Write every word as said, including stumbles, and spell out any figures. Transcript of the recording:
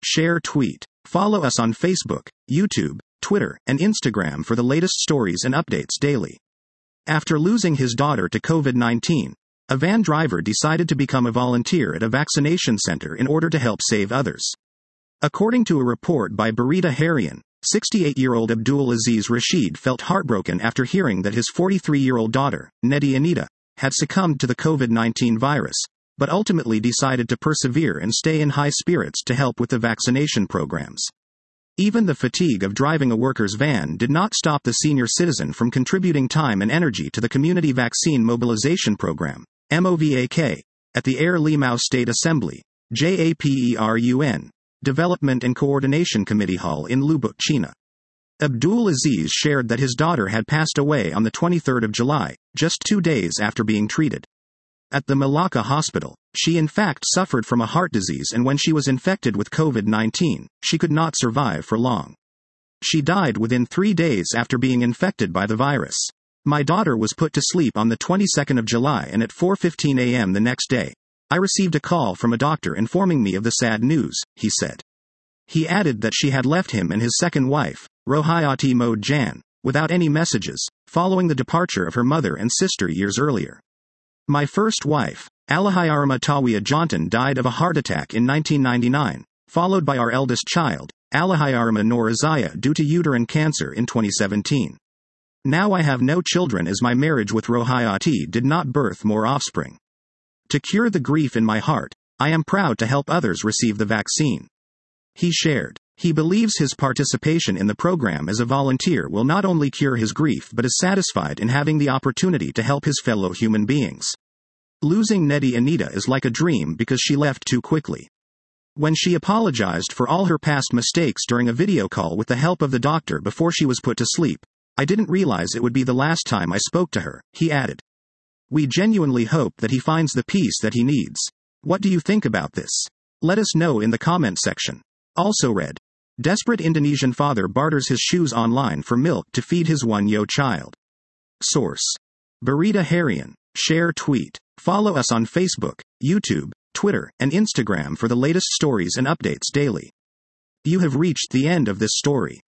share, tweet. Follow us on Facebook, YouTube, Twitter, and Instagram for the latest stories and updates daily. After losing his daughter to COVID nineteen, a van driver decided to become a volunteer at a vaccination center in order to help save others. According to a report by Barida Harian, sixty-eight-year-old Abdul Aziz Rashid felt heartbroken after hearing that his forty-three-year-old daughter, Nedi Anita, had succumbed to the COVID nineteen virus, but ultimately decided to persevere and stay in high spirits to help with the vaccination programs. Even the fatigue of driving a worker's van did not stop the senior citizen from contributing time and energy to the Community Vaccine Mobilization Program, MOVAK, at the Air Limau State Assembly, JAPERUN, Development and Coordination Committee Hall in Lubuk, China. Abdul Aziz shared that his daughter had passed away on the twenty-third of July, just two days after being treated. At the Malacca hospital, she in fact suffered from a heart disease, and when she was infected with COVID nineteen, she could not survive for long. She died within three days after being infected by the virus. My daughter was put to sleep on the twenty-second of July, and at four fifteen a.m. the next day, I received a call from a doctor informing me of the sad news, he said. He added that she had left him and his second wife, Rohayati Mode Jan, without any messages, following the departure of her mother and sister years earlier. My first wife, Alahayarama Tawiya Jantan, died of a heart attack in nineteen ninety-nine, followed by our eldest child, Alahayarama Norazaya, due to uterine cancer in twenty seventeen. Now I have no children as my marriage with Rohayati did not birth more offspring. To cure the grief in my heart, I am proud to help others receive the vaccine. He shared. He believes his participation in the program as a volunteer will not only cure his grief but is satisfied in having the opportunity to help his fellow human beings. Losing Nedi Anita is like a dream because she left too quickly. When she apologized for all her past mistakes during a video call with the help of the doctor before she was put to sleep, I didn't realize it would be the last time I spoke to her, he added. We genuinely hope that he finds the peace that he needs. What do you think about this? Let us know in the comment section. Also read. Desperate Indonesian father barters his shoes online for milk to feed his one-year child. Source. Barida Harian. Share, tweet. Follow us on Facebook, YouTube, Twitter, and Instagram for the latest stories and updates daily. You have reached the end of this story.